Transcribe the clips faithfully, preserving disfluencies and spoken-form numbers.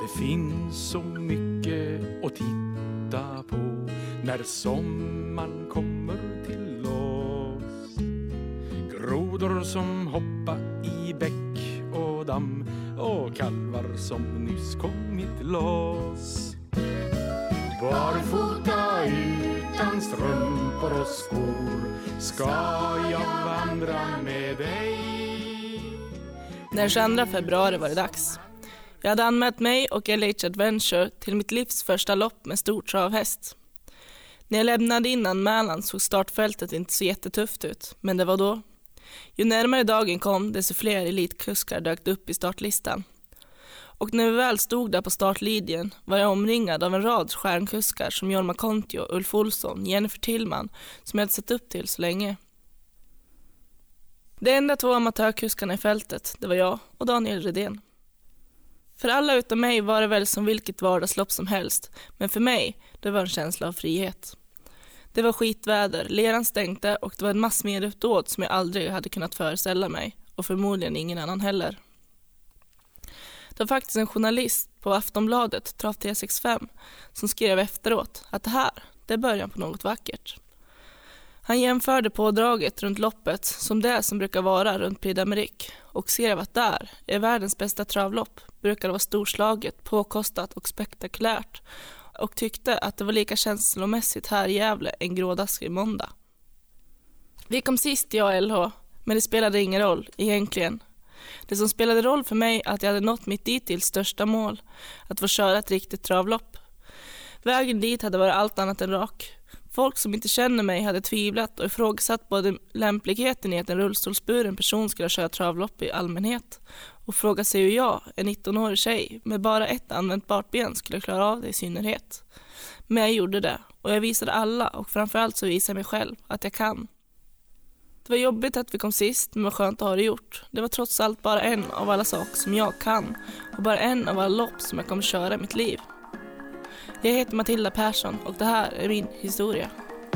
Det finns så mycket att titta på när sommaren kommer till oss. Grodor som hoppar i bäck och damm och kalvar som nyss kommit loss. Barfota utan strumpor och skor ska jag vandra med dig. Den tjugoandra februari var det dags. Jag hade anmält mig och L H Adventure till mitt livs första lopp med stor travhäst. När jag lämnade in anmälan såg startfältet inte så jättetufft ut, men det var då. Ju närmare dagen kom, desto fler elitkuskar dök upp i startlistan. Och när vi väl stod där på startlinjen var jag omringad av en rad stjärnkuskar som Jorma Kontio, Ulf Olsson, Jennifer Tillman, som jag hade sett upp till så länge. De enda två amatörkuskarna i fältet, det var jag och Daniel Redén. För alla utom mig var det väl som vilket vardagslopp som helst, men för mig, det var en känsla av frihet. Det var skitväder, leran stänkte och det var en massmedieuppdåd som jag aldrig hade kunnat föreställa mig, och förmodligen ingen annan heller. Det var faktiskt en journalist på Aftonbladet, Trav T sextiofem, som skrev efteråt att det här, det är början på något vackert. Han jämförde pådraget runt loppet som det som brukar vara runt Prix d'Amérique och skrev att där är världens bästa travlopp, brukar vara storslaget, påkostat och spektakulärt, och tyckte att det var lika känslomässigt här i Gävle en grådaskig måndag. Vi kom sist, jag och L H, men det spelade ingen roll egentligen. Det som spelade roll för mig att jag hade nått mitt dit till största mål, att få köra ett riktigt travlopp. Vägen dit hade varit allt annat än rak. Folk som inte känner mig hade tvivlat och ifrågasatt både lämpligheten i att en rullstolsburen person skulle köra travlopp i allmänhet och frågat sig hur jag, en nittonårig tjej med bara ett användbart ben, skulle klara av det i synnerhet. Men jag gjorde det, och jag visade alla, och framförallt så visade jag mig själv, att jag kan. Det var jobbigt att vi kom sist, men var skönt att ha det gjort. Det var trots allt bara en av alla saker som jag kan, och bara en av alla lopp som jag kommer köra i mitt liv. Jag heter Matilda Persson och det här är min historia.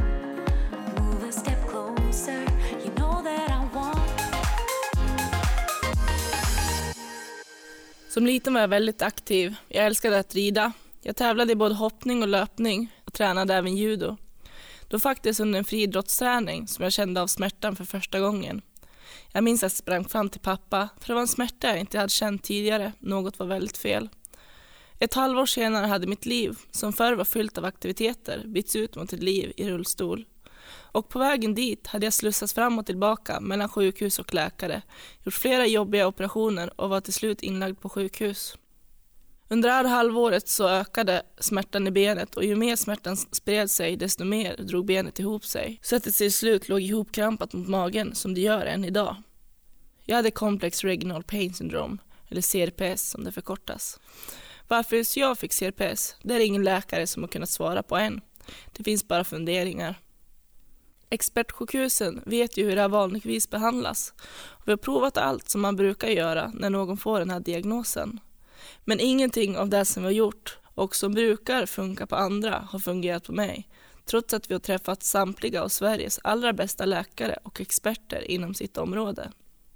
Som liten var jag väldigt aktiv. Jag älskade att rida. Jag tävlade i både hoppning och löpning och tränade även judo. Då faktiskt under en friidrottsträning som jag kände av smärtan för första gången. Jag minns att jag sprang fram till pappa, för det var en smärta jag inte hade känt tidigare. Något var väldigt fel. Ett halvår senare hade mitt liv, som förr var fyllt av aktiviteter, bytts ut mot ett liv i rullstol. Och på vägen dit hade jag slussats fram och tillbaka mellan sjukhus och läkare, gjort flera jobbiga operationer och var till slut inlagd på sjukhus. Under det här halvåret så ökade smärtan i benet, och ju mer smärtan spred sig desto mer drog benet ihop sig, så att det till slut låg ihopkrampat mot magen som det gör än idag. Jag hade complex regional pain syndrome, eller C R P S som det förkortas. Varför just jag fick C R P S, det är ingen läkare som har kunnat svara på än. Det finns bara funderingar. Expertsjukhusen vet ju hur det här vanligtvis behandlas. Och vi har provat allt som man brukar göra när någon får den här diagnosen. Men ingenting av det som vi har gjort och som brukar funka på andra har fungerat på mig. Trots att vi har träffat samtliga av Sveriges allra bästa läkare och experter inom sitt område.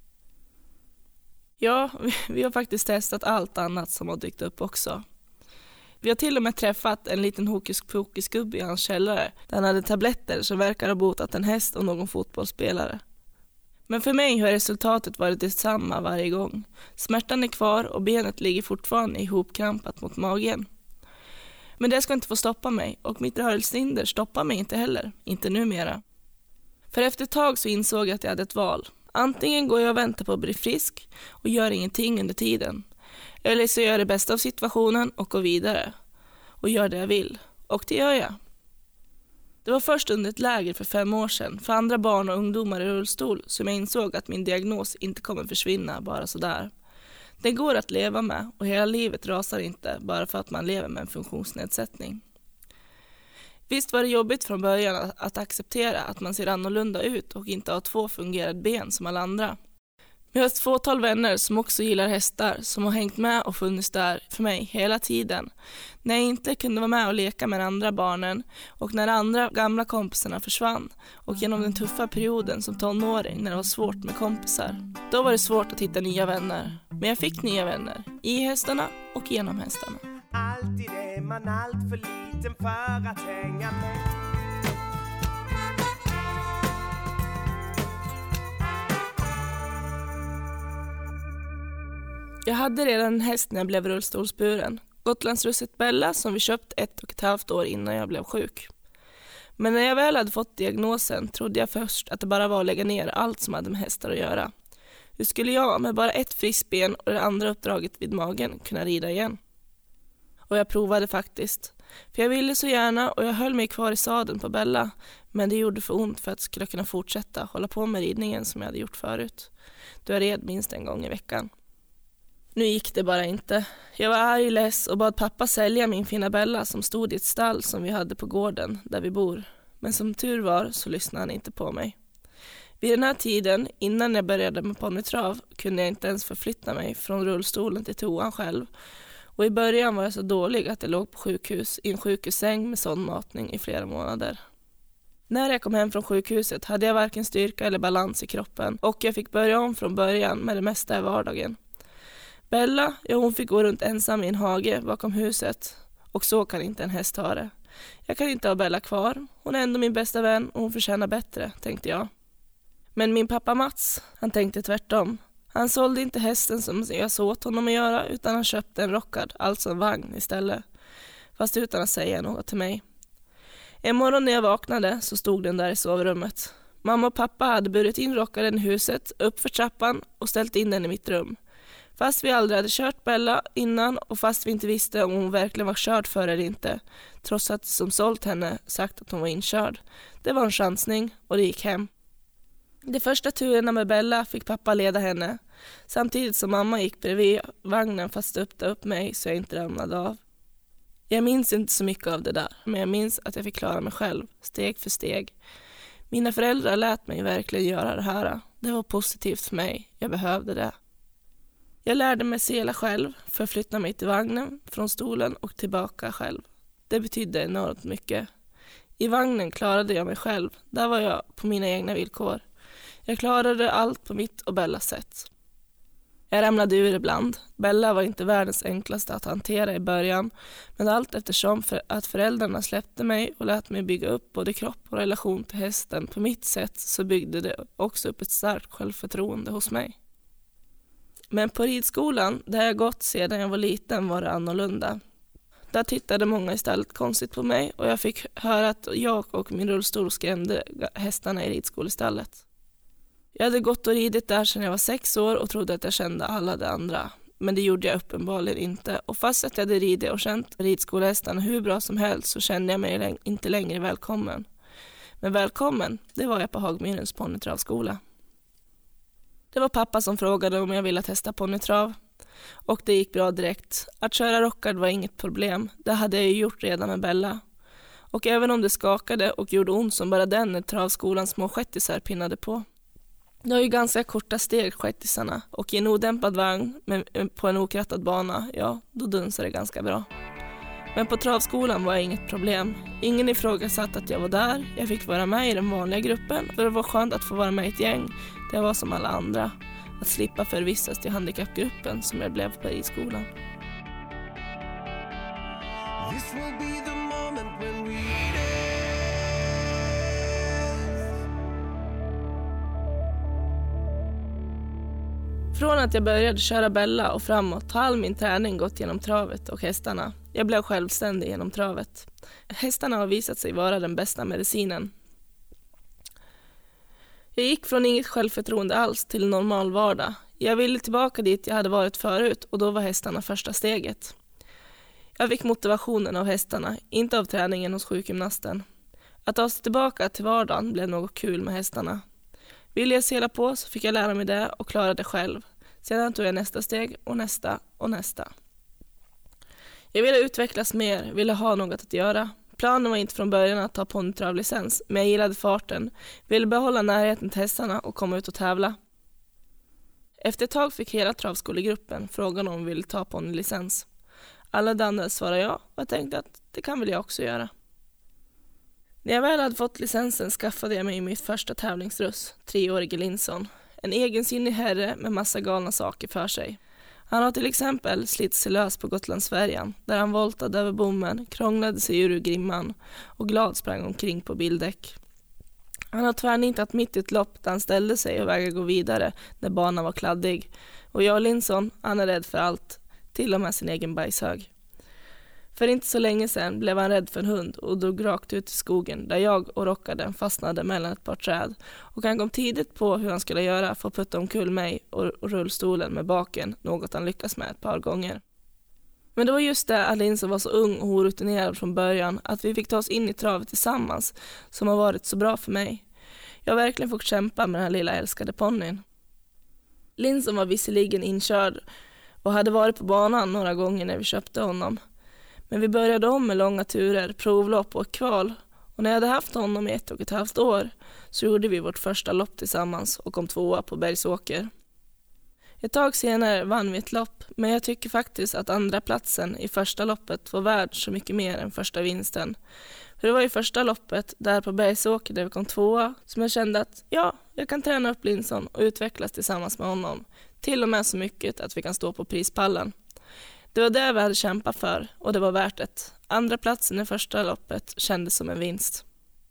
Ja, vi har faktiskt testat allt annat som har dykt upp också. Vi har till och med träffat en liten hokus-pokus-gubbe i hans källare där han hade tabletter som verkar ha botat en häst och någon fotbollsspelare. Men för mig har resultatet varit detsamma varje gång. Smärtan är kvar och benet ligger fortfarande ihopkrampat mot magen. Men det ska inte få stoppa mig, och mitt rörelsehinder stoppar mig inte heller, inte numera. För efter ett tag så insåg jag att jag hade ett val. Antingen går jag och väntar på att bli frisk och gör ingenting under tiden. Eller så gör jag det bästa av situationen och går vidare. Och gör det jag vill. Och det gör jag. Det var först under ett läger för fem år sedan för andra barn och ungdomar i rullstol som jag insåg att min diagnos inte kommer försvinna bara sådär. Det går att leva med, och hela livet rasar inte bara för att man lever med en funktionsnedsättning. Visst var det jobbigt från början att, att acceptera att man ser annorlunda ut och inte har två fungerande ben som alla andra. Men jag har ett fåtal vänner som också gillar hästar som har hängt med och funnits där för mig hela tiden. När jag inte kunde vara med och leka med andra barnen och när andra gamla kompisarna försvann och genom den tuffa perioden som tonåring när det var svårt med kompisar. Då var det svårt att hitta nya vänner. Men jag fick nya vänner, i hästarna och genom hästarna. Alltid är man allt för liten för att hänga med. Jag hade redan en häst när jag blev rullstolsburen. Gotlandsrusset Bella som vi köpt ett och ett halvt år innan jag blev sjuk. Men när jag väl hade fått diagnosen trodde jag först att det bara var att lägga ner allt som hade med hästar att göra. Hur skulle jag med bara ett friskt ben och det andra uppdraget vid magen kunna rida igen? Och jag provade faktiskt. För jag ville så gärna och jag höll mig kvar i sadeln på Bella. Men det gjorde för ont för att jag skulle kunna fortsätta hålla på med ridningen som jag hade gjort förut. Då jag red minst en gång i veckan. Nu gick det bara inte. Jag var arg, less och bad pappa sälja min fina Bella som stod i ett stall som vi hade på gården där vi bor. Men som tur var så lyssnade han inte på mig. Vid den här tiden, innan jag började med ponnytrav, kunde jag inte ens förflytta mig från rullstolen till toan själv. Och i början var jag så dålig att jag låg på sjukhus i en sjukhussäng med sondmatning i flera månader. När jag kom hem från sjukhuset hade jag varken styrka eller balans i kroppen och jag fick börja om från början med det mesta i vardagen. Bella, ja, hon fick gå runt ensam i en hage bakom huset och så kan inte en häst ha det. Jag kan inte ha Bella kvar, hon är ändå min bästa vän och hon förtjänar bättre, tänkte jag. Men min pappa Mats, han tänkte tvärtom. Han sålde inte hästen som jag såg åt honom att göra utan han köpte en rockad, alltså en vagn istället. Fast utan att säga något till mig. En morgon när jag vaknade så stod den där i sovrummet. Mamma och pappa hade burit in rockaden i huset, upp för trappan och ställt in den i mitt rum. Fast vi aldrig hade kört Bella innan och fast vi inte visste om hon verkligen var körd för eller inte. Trots att som sålt henne sagt att hon var inkörd. Det var en chansning och det gick hem. De första turerna med Bella fick pappa leda henne. Samtidigt som mamma gick bredvid vagnen fast stöpte upp mig så jag inte ramlade av. Jag minns inte så mycket av det där. Men jag minns att jag fick klara mig själv, steg för steg. Mina föräldrar lät mig verkligen göra det här. Det var positivt för mig. Jag behövde det. Jag lärde mig sela själv, förflytta mig till vagnen, från stolen och tillbaka själv. Det betydde enormt mycket. I vagnen klarade jag mig själv. Där var jag på mina egna villkor. Jag klarade allt på mitt och Bellas sätt. Jag ramlade ur ibland. Bella var inte världens enklaste att hantera i början. Men allt eftersom för att föräldrarna släppte mig och lät mig bygga upp både kropp och relation till hästen på mitt sätt så byggde det också upp ett starkt självförtroende hos mig. Men på ridskolan, där jag gått sedan jag var liten, var det annorlunda. Där tittade många istället konstigt på mig och jag fick höra att jag och min rullstol skrämde hästarna i ridskolestallet. Jag hade gått och ridit där sedan jag var sex år och trodde att jag kände alla de andra. Men det gjorde jag uppenbarligen inte. Och fast att jag hade ridit och känt ridskolehästarna hur bra som helst så kände jag mig inte längre välkommen. Men välkommen, det var jag på Hagmyrens ponnytravskola. Det var pappa som frågade om jag ville testa ponnytrav. Och det gick bra direkt. Att köra rockad var inget problem. Det hade jag ju gjort redan med Bella. Och även om det skakade och gjorde ont som bara den när travskolans små skättisar pinnade på. Det var ju ganska korta steg skättisarna. Och i en odämpad vagn men på en okrattad bana, ja, då dunsade det ganska bra. Men på travskolan var jag inget problem. Ingen ifrågasatt att jag var där. Jag fick vara med i den vanliga gruppen. Och det var skönt att få vara med i ett gäng. Det var som alla andra. Att slippa förvissas till handikappgruppen som jag blev på ridskolan. This will be the moment when we Från att jag började köra Bella och framåt har all min träning gått genom travet och hästarna. Jag blev självständig genom travet. Hästarna har visat sig vara den bästa medicinen. Jag gick från inget självförtroende alls till normal vardag. Jag ville tillbaka dit jag hade varit förut och då var hästarna första steget. Jag fick motivationen av hästarna, inte av träningen hos sjukgymnasten. Att ta sig tillbaka till vardagen blev något kul med hästarna. Ville jag sela på så fick jag lära mig det och klara det själv. Sedan tog jag nästa steg och nästa och nästa. Jag ville utvecklas mer, ville ha något att göra. Planen var inte från början att ta ponnytravlicens, men jag gillade farten. Ville behålla närheten till hästarna och komma ut och tävla. Efter ett tag fick hela travskolegruppen frågan om vi ville ta ponnylicens. Alla de andra svarade ja och jag tänkte att det kan väl jag också göra. När jag väl hade fått licensen skaffade jag mig mitt första tävlingsruss, treårige Linson. En egensinnig herre med massa galna saker för sig. Han har till exempel slitit sig lös på Gotlandsfärjan där han voltade över bommen, krånglade sig ur grimman och glad sprang omkring på bildäck. Han har tvärnitat mitt i ett lopp där han ställde sig och vägrade gå vidare när banan var kladdig. Och jag och Linson, han är rädd för allt, till och med sin egen bajshög. För inte så länge sedan blev han rädd för en hund och drog rakt ut i skogen där jag och rockaren fastnade mellan ett par träd. Och han kom tidigt på hur han skulle göra för att putta omkull mig och rullstolen med baken, något han lyckas med ett par gånger. Men det var just det att Linson var så ung och orutinerad från början att vi fick ta oss in i travet tillsammans som har varit så bra för mig. Jag har verkligen fått kämpa med den här lilla älskade ponnyn. Linson var visserligen inkörd och hade varit på banan några gånger när vi köpte honom. Men vi började om med långa turer, provlopp och kval. Och när jag hade haft honom i ett och ett halvt år så gjorde vi vårt första lopp tillsammans och kom tvåa på Bergsåker. Ett tag senare vann vi ett lopp, men jag tycker faktiskt att andra platsen i första loppet var värd så mycket mer än första vinsten. För det var i första loppet där på Bergsåker där vi kom tvåa som jag kände att ja, jag kan träna upp Linson och utvecklas tillsammans med honom. Till och med så mycket att vi kan stå på prispallen. Det var det vi hade kämpat för och det var värt det. Andra platsen i första loppet kändes som en vinst.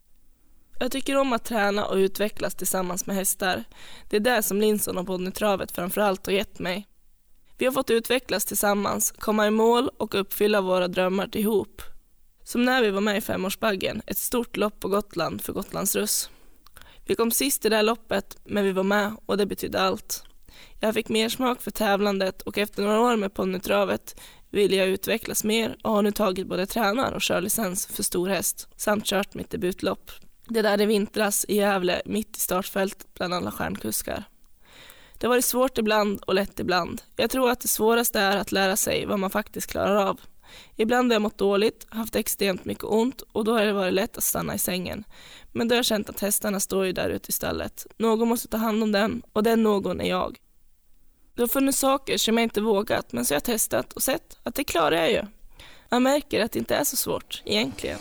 Jag tycker om att träna och utvecklas tillsammans med hästar. Det är det som Linson och ponnytravet framförallt har gett mig. Vi har fått utvecklas tillsammans, komma i mål och uppfylla våra drömmar ihop. Som när vi var med i femårsbaggen, ett stort lopp på Gotland för Gotlandsruss. Vi kom sist i det här loppet, men vi var med och det betydde allt. Jag fick mer smak för tävlandet och efter några år med ponnytravet ville jag utvecklas mer och har nu tagit både tränar och körlicens för stor häst samt kört mitt debutlopp. Det där i vintras i Gävle mitt i startfältet bland alla stjärnkuskar. Det har varit svårt ibland och lätt ibland. Jag tror att det svåraste är att lära sig vad man faktiskt klarar av. Ibland har jag mått dåligt, haft extremt mycket ont och då har det varit lätt att stanna i sängen. Men då har jag känt att hästarna står ju där ute i stallet. Någon måste ta hand om dem och den någon är jag. Det har funnits saker som jag inte vågat men så har jag testat och sett att det klarar jag ju. Man märker att det inte är så svårt egentligen.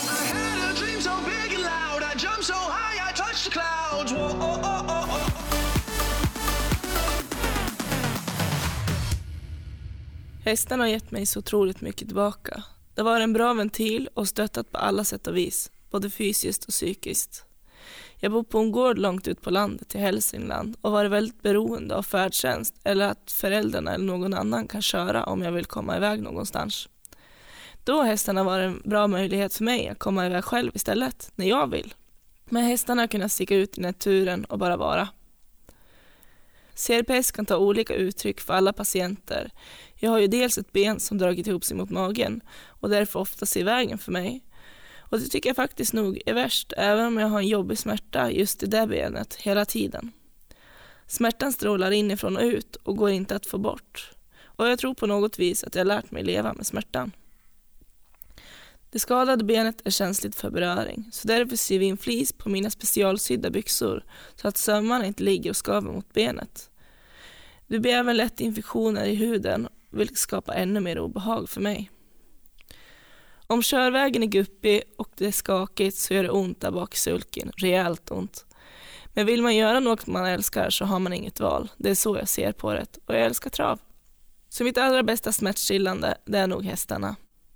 Hästarna har gett mig så otroligt mycket tillbaka. Det var en bra ventil och stöttat på alla sätt och vis, både fysiskt och psykiskt. Jag bor på en gård långt ut på landet i Hälsingland och var väldigt beroende av färdtjänst eller att föräldrarna eller någon annan kan köra om jag vill komma iväg någonstans. Då har hästarna varit en bra möjlighet för mig att komma iväg själv istället, när jag vill. Men hästarna har kunnat sticka ut i naturen och bara vara. C R P S kan ta olika uttryck för alla patienter. Jag har ju dels ett ben som dragit ihop sig mot magen och därför oftast i vägen för mig. Och det tycker jag faktiskt nog är värst, även om jag har en jobbig smärta just i det benet hela tiden. Smärtan strålar inifrån och ut och går inte att få bort. Och jag tror på något vis att jag har lärt mig leva med smärtan. Det skadade benet är känsligt för beröring, så därför syr vi in flis på mina specialsydda byxor så att sömmarna inte ligger och skaver mot benet. Det blir även lätt infektioner i huden, vilket skapar ännu mer obehag för mig. Om körvägen är guppig och det är skakigt så gör det ont där bak i sulken, rejält ont. Men vill man göra något man älskar så har man inget val. Det är så jag ser på det och jag älskar trav. Så mitt allra bästa smärtstillande, det är nog hästarna.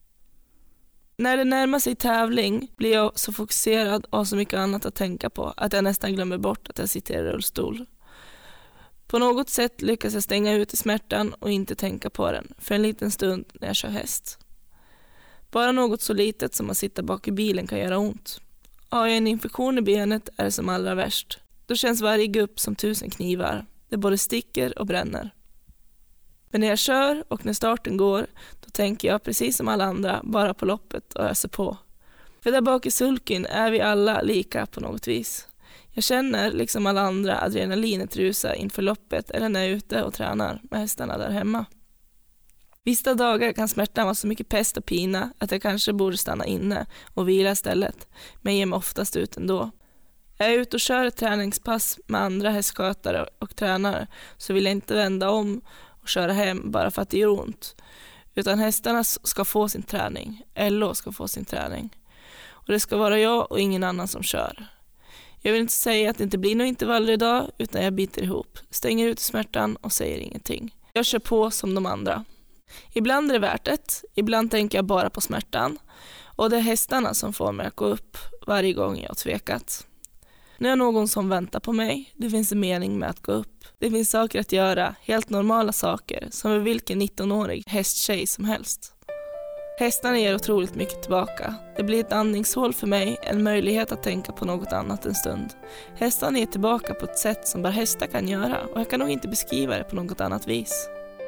När det närmar sig tävling blir jag så fokuserad och har så mycket annat att tänka på att jag nästan glömmer bort att jag sitter i rullstol. På något sätt lyckas jag stänga ut i smärtan och inte tänka på den för en liten stund när jag kör häst. Bara något så litet som att sitta bak i bilen kan göra ont. Har jag en infektion i benet är det som allra värst. Då känns varje gupp som tusen knivar. Det både sticker och bränner. Men när jag kör och när starten går, då tänker jag precis som alla andra bara på loppet och öser på. För där bak i sulken är vi alla lika på något vis. Jag känner liksom alla andra adrenalinet rusa inför loppet eller när jag är ute och tränar med hästarna där hemma. Vissa dagar kan smärtan vara så mycket pest och pina att jag kanske borde stanna inne och vila istället, men ger mig oftast ut ändå. Jag är ute och kör ett träningspass med andra hästskötare och tränare så vill jag inte vända om och köra hem bara för att det gör ont. Utan hästarna ska få sin träning, L O ska få sin träning. Och det ska vara jag och ingen annan som kör. Jag vill inte säga att det inte blir några intervaller idag utan jag biter ihop, stänger ut smärtan och säger ingenting. Jag kör på som de andra. Ibland är det värt det, ibland tänker jag bara på smärtan. Och det är hästarna som får mig att gå upp varje gång jag har tvekat. Nu är någon som väntar på mig, det finns en mening med att gå upp. Det finns saker att göra, helt normala saker, som med vilken nittonårig hästtjej som helst. Hästarna ger otroligt mycket tillbaka. Det blir ett andningshål för mig, en möjlighet att tänka på något annat en stund. Hästarna ger tillbaka på ett sätt som bara hästar kan göra, och jag kan nog inte beskriva det på något annat vis.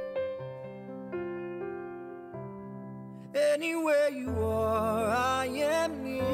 Anywhere you are, I am yours.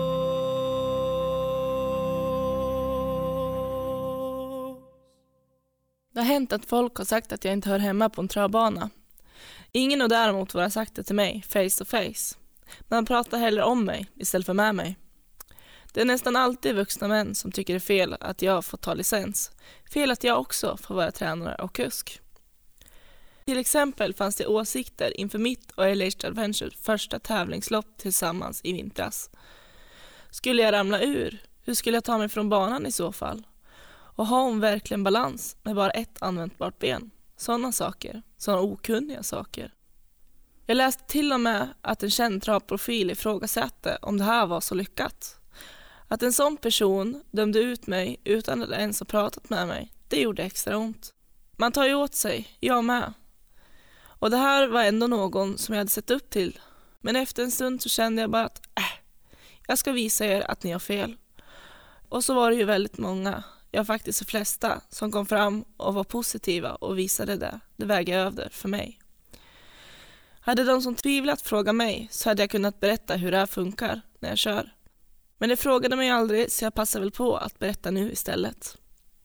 Det har hänt att folk har sagt att jag inte hör hemma på en travbana. Ingen har däremot våra sagt det till mig, face to face. Man pratar hellre om mig istället för med mig. Det är nästan alltid vuxna män som tycker det är fel att jag får ta licens. Fel att jag också får vara tränare och kusk. Till exempel fanns det åsikter inför mitt och L H Adventure första tävlingslopp tillsammans i vintras. Skulle jag ramla ur? Hur skulle jag ta mig från banan i så fall? Och har hon verkligen balans med bara ett användbart ben? Sådana saker, sådana okunniga saker. Jag läste till och med att en känd travprofil ifrågasatte om det här var så lyckat. Att en sån person dömde ut mig utan att ens ha pratat med mig, det gjorde extra ont. Man tar ju åt sig, jag med. Och det här var ändå någon som jag hade sett upp till. Men efter en stund så kände jag bara att äh, jag ska visa er att ni har fel. Och så var det ju väldigt många, ja faktiskt de flesta, som kom fram och var positiva och visade det. Det vägde över för mig. Hade de som tvivlat frågat mig så hade jag kunnat berätta hur det här funkar när jag kör. Men det frågade mig aldrig, så jag passar väl på att berätta nu istället.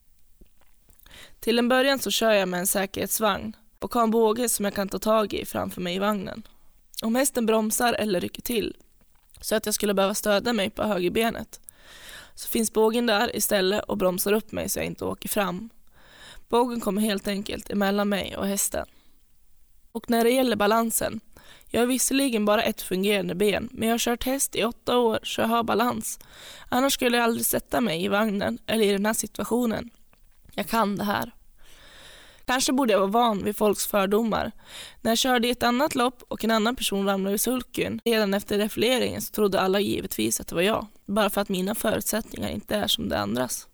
Till en början så kör jag med en säkerhetsvagn och har en båge som jag kan ta tag i framför mig i vagnen. Om hästen bromsar eller rycker till så att jag skulle behöva stödja mig på högerbenet, så finns bågen där istället och bromsar upp mig så jag inte åker fram. Bågen kommer helt enkelt emellan mig och hästen. Och när det gäller balansen, jag har visserligen bara ett fungerande ben, men jag har kört häst i åtta år så jag har balans. Annars skulle jag aldrig sätta mig i vagnen eller i den här situationen. Jag kan det här. Kanske borde jag vara van vid folks fördomar. När jag körde i ett annat lopp och en annan person ramlade i sulken, redan efter refleringen så trodde alla givetvis att det var jag. Bara för att mina förutsättningar inte är som de andras.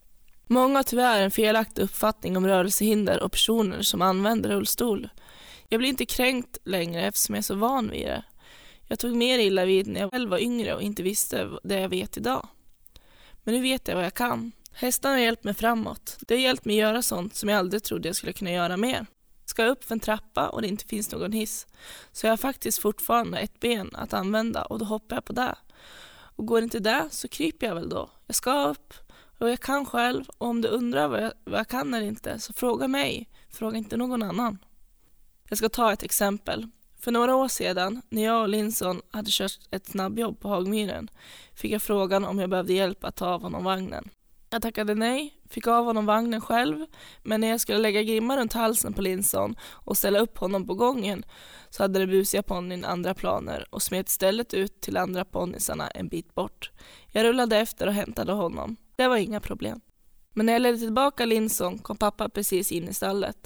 Många har tyvärr en felaktig uppfattning om rörelsehinder och personer som använder rullstol. Jag blir inte kränkt längre eftersom jag är så van vid det. Jag tog mer illa vid när jag själv var yngre och inte visste det jag vet idag. Men nu vet jag vad jag kan. Hästarna har hjälpt mig framåt. Det har hjälpt mig göra sånt som jag aldrig trodde jag skulle kunna göra mer. Ska jag upp för en trappa och det inte finns någon hiss, så jag har faktiskt fortfarande ett ben att använda och då hoppar jag på det. Och går inte det så kryper jag väl då. Jag ska upp och jag kan själv, och om du undrar vad jag, vad jag kan eller inte så fråga mig. Fråga inte någon annan. Jag ska ta ett exempel. För några år sedan, när jag och Linson hade kört ett snabbjobb på Hagmyren, fick jag frågan om jag behövde hjälp att ta av honom vagnen. Jag tackade nej, fick av honom vagnen själv, men när jag skulle lägga grimma runt halsen på Linson och ställa upp honom på gången så hade det busiga ponnyn andra planer och smet istället ut till andra ponnysarna en bit bort. Jag rullade efter och hämtade honom. Det var inga problem. Men när jag ledde tillbaka Linson kom pappa precis in i stallet.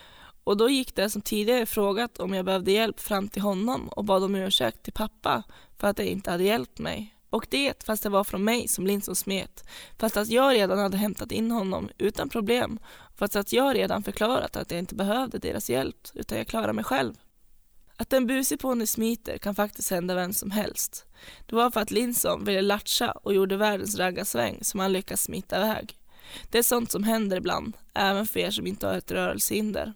Och då gick det som tidigare frågat om jag behövde hjälp fram till honom och bad om ursäkt till pappa för att det inte hade hjälpt mig. Och det fast det var från mig som Linson smet. Fast att jag redan hade hämtat in honom utan problem. Fast att jag redan förklarat att jag inte behövde deras hjälp utan jag klarade mig själv. Att en busig ponny smiter kan faktiskt hända vem som helst. Det var för att Linson ville latcha och gjorde världens raggarsväng som han lyckas smita iväg. Det är sånt som händer ibland, även för er som inte har ett rörelsehinder.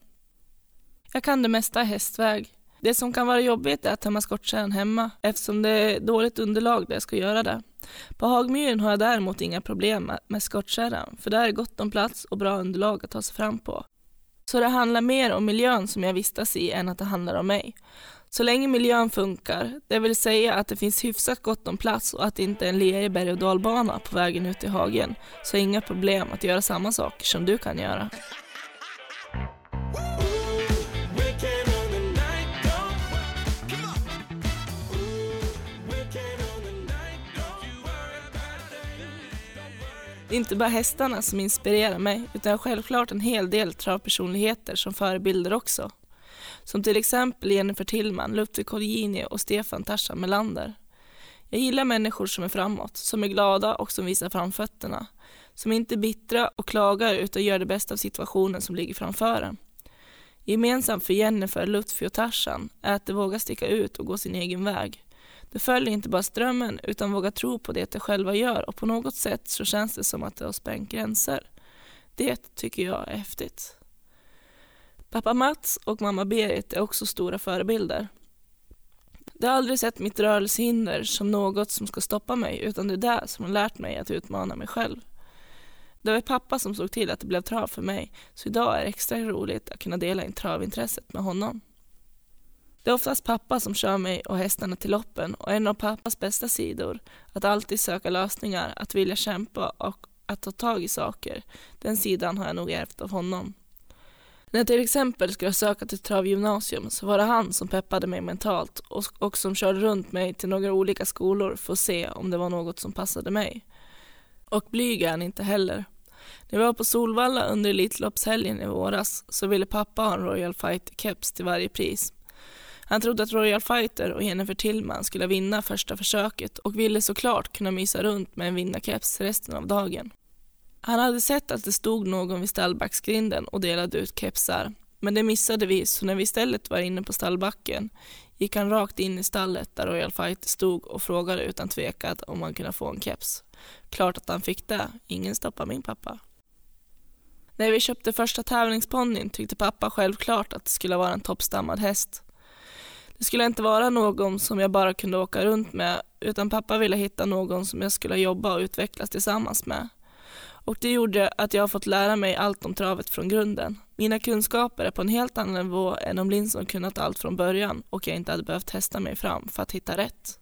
Jag kan det mesta hästväg. Det som kan vara jobbigt är att tömma skottkärran hemma eftersom det är dåligt underlag där jag ska göra det. På Hagmyren har jag däremot inga problem med skottkärran för där är gott om plats och bra underlag att ta sig fram på. Så det handlar mer om miljön som jag vistas i än att det handlar om mig. Så länge miljön funkar, det vill säga att det finns hyfsat gott om plats och att det inte är en lerig berg- och dalbana på vägen ut i hagen, så är inga problem att göra samma saker som du kan göra. Det är inte bara hästarna som inspirerar mig, utan självklart en hel del travpersonligheter som förebilder också. Som till exempel Jennifer Tillman, Ludvig Colgjini och Stefan Tarzan Melander. Jag gillar människor som är framåt, som är glada och som visar framfötterna. Som inte är bittra och klagar utan gör det bästa av situationen som ligger framför en. Gemensamt för Jennifer, Ludvig och Tarzan är att de vågar sticka ut och gå sin egen väg. De följer inte bara strömmen utan vågar tro på det de själva gör, och på något sätt så känns det som att de har sprängt gränser. Det tycker jag är häftigt. Pappa Mats och mamma Berit är också stora förebilder. De har aldrig sett mitt rörelsehinder som något som ska stoppa mig, utan det är det som har lärt mig att utmana mig själv. Det var pappa som såg till att det blev trav för mig, så idag är det extra roligt att kunna dela in travintresset med honom. Det är oftast pappa som kör mig och hästarna till loppen, och en av pappas bästa sidor, att alltid söka lösningar, att vilja kämpa och att ta tag i saker, den sidan har jag nog ärvt av honom. När jag till exempel skulle söka till travgymnasium så var det han som peppade mig mentalt och, och som körde runt mig till några olika skolor för att se om det var något som passade mig. Och blyg är han inte heller. När vi var på Solvalla under Elitloppshelgen i våras så ville pappa ha en Royal Fighter keps till varje pris. Han trodde att Royal Fighter och Jennifer Tillman skulle vinna första försöket och ville såklart kunna mysa runt med en vinnarkeps resten av dagen. Han hade sett att det stod någon vid stallbacksgrinden och delade ut kepsar, men det missade vi, så när vi istället var inne på stallbacken gick han rakt in i stallet där Royal Fighter stod och frågade utan tvekat om han kunde få en keps. Klart att han fick det, ingen stoppade min pappa. När vi köpte första tävlingsponnyn tyckte pappa självklart att det skulle vara en toppstammad häst. Det skulle inte vara någon som jag bara kunde åka runt med, utan pappa ville hitta någon som jag skulle jobba och utvecklas tillsammans med. Och det gjorde att jag har fått lära mig allt om travet från grunden. Mina kunskaper är på en helt annan nivå än om Lindsson kunnat allt från början och jag inte hade behövt testa mig fram för att hitta rätt.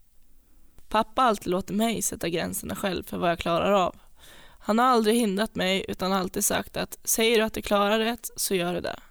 Pappa alltid låter mig sätta gränserna själv för vad jag klarar av. Han har aldrig hindrat mig utan alltid sagt att säger du att du klarar rätt så gör du det.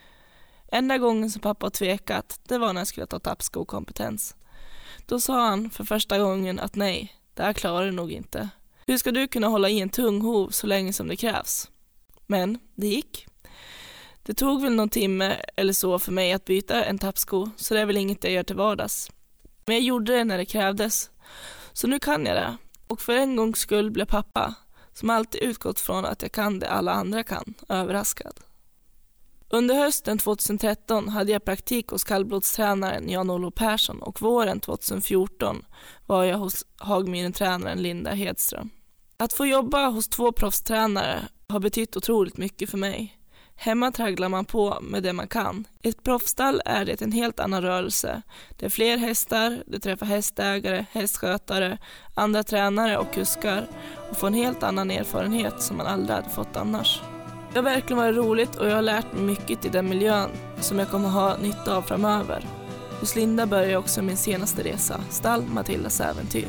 Enda gången som pappa har tvekat, det var när jag skulle ta tappskokompetens. Då sa han för första gången att nej, det här klarar du nog inte. Hur ska du kunna hålla i en tung hov så länge som det krävs? Men det gick. Det tog väl någon timme eller så för mig att byta en tappsko, så det är väl inget jag gör till vardags. Men jag gjorde det när det krävdes. Så nu kan jag det. Och för en gångs skull blev pappa, som alltid utgått från att jag kan det alla andra kan, överraskad. Under hösten tjugohundratretton hade jag praktik hos kallblodstränaren Jan-Olof Persson och våren tjugohundrafjorton var jag hos Hagmyren-tränaren Linda Hedström. Att få jobba hos två proffstränare har betytt otroligt mycket för mig. Hemma tragglar man på med det man kan. I ett proffsstall är det en helt annan rörelse. Det är fler hästar, du träffar hästägare, hästskötare, andra tränare och kuskar och får en helt annan erfarenhet som man aldrig hade fått annars. Det har verkligen varit roligt och jag har lärt mig mycket i den miljön som jag kommer ha nytta av framöver. Hos Linda börjar jag också min senaste resa, stall Matildas äventyr.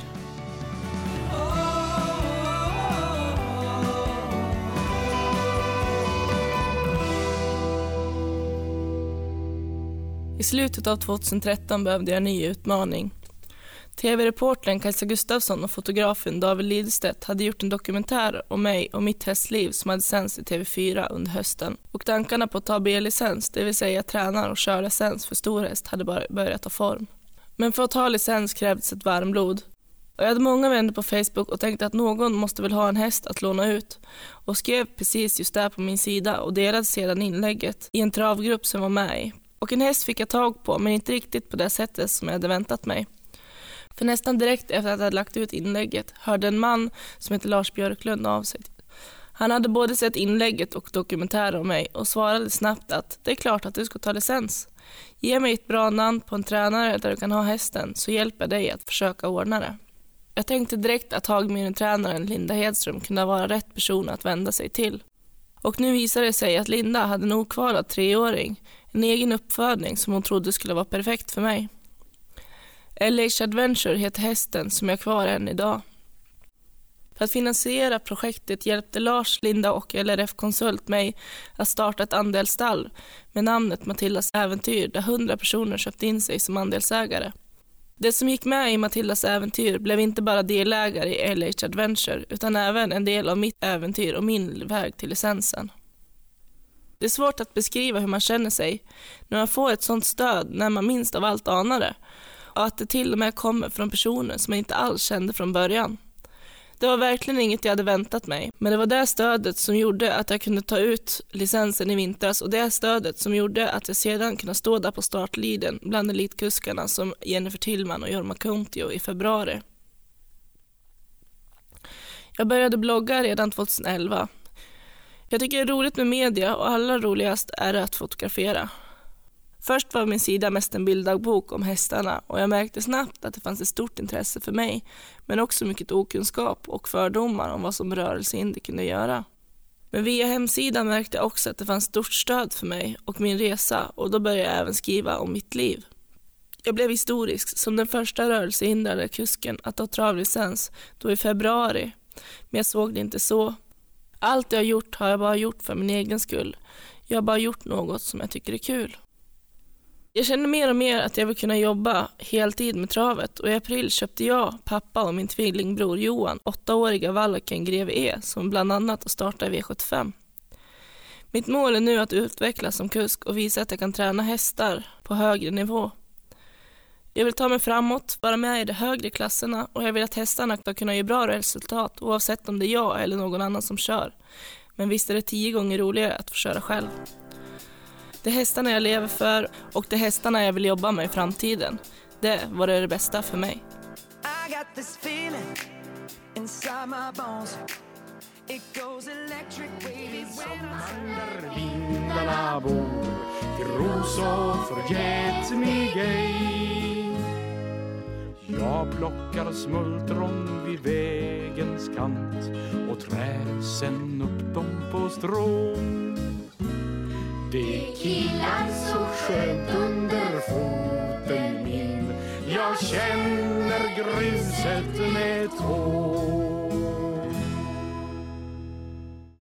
I slutet av tjugohundratretton behövde jag en ny utmaning. T V-reportern Kajsa Gustafsson och fotografen David Lidstedt hade gjort en dokumentär om mig och mitt hästliv som hade sänds i T V fyra under hösten. Och tankarna på att ta B-licens, det vill säga tränar och köra licens för storhäst, hade börjat ta form. Men för att ta licens krävdes ett varmblod. Och jag hade många vänner på Facebook och tänkte att någon måste väl ha en häst att låna ut. Och skrev precis just där på min sida och delade sedan inlägget i en travgrupp som var med i. Och en häst fick jag tag på, men inte riktigt på det sättet som jag hade väntat mig. För nästan direkt efter att jag hade lagt ut inlägget hörde en man som heter Lars Björklund av sig. Han hade både sett inlägget och dokumentärer om mig och svarade snabbt att det är klart att du ska ta licens. Ge mig ett bra namn på en tränare där du kan ha hästen så hjälper jag dig att försöka ordna det. Jag tänkte direkt att Hagmyren-tränaren Linda Hedström kunde vara rätt person att vända sig till. Och nu visade det sig att Linda hade en okvalad treåring, en egen uppfödning som hon trodde skulle vara perfekt för mig. L H Adventure heter hästen som jag kvar än idag. För att finansiera projektet hjälpte Lars, Linda och L R F-konsult mig att starta ett andelsstall med namnet Matildas äventyr där hundra personer köpte in sig som andelsägare. Det som gick med i Matildas äventyr blev inte bara delägare i L H Adventure utan även en del av mitt äventyr och min väg till licensen. Det är svårt att beskriva hur man känner sig när man får ett sånt stöd när man minst av allt anar det, och att det till och med kommer från personer som jag inte alls kände från början. Det var verkligen inget jag hade väntat mig, men det var det stödet som gjorde att jag kunde ta ut licensen i vintras, och det stödet som gjorde att jag sedan kunde stå där på startliden bland elitkuskarna som Jennifer Tillman och Jorma Kontio i februari. Jag började blogga redan tjugoelva. Jag tycker det är roligt med media, och allra roligast är det att fotografera. Först var min sida mest en bilddagbok om hästarna, och jag märkte snabbt att det fanns ett stort intresse för mig, men också mycket okunskap och fördomar om vad som rörelsehinder kunde göra. Men via hemsidan märkte jag också att det fanns stort stöd för mig och min resa, och då började jag även skriva om mitt liv. Jag blev historisk som den första rörelsehindrade kusken att ta travlicens då i februari, men jag såg det inte så. Allt jag har gjort har jag bara gjort för min egen skull. Jag har bara gjort något som jag tycker är kul. Jag känner mer och mer att jag vill kunna jobba heltid med travet, och i april köpte jag, pappa och min tvillingbror Johan åttaåriga Wallaken Greve E som bland annat startar V sjuttiofem. Mitt mål är nu att utvecklas som kusk och visa att jag kan träna hästar på högre nivå. Jag vill ta mig framåt, vara med i de högre klasserna, och jag vill att hästarna ska kunna ge bra resultat oavsett om det är jag eller någon annan som kör. Men visst är det tio gånger roligare att få köra själv. Det är hästarna jag lever för, och det är hästarna jag vill jobba med i framtiden. Det var det bästa för mig. I got this feeling inside my bones. It goes electric wavy when I Där vindarna bor, till ros och förgät mig ej. Jag plockar smultron vid vägens kant och trär sen upp dem på strån. Det killar så skönt under foten min. Jag känner gruset med tår.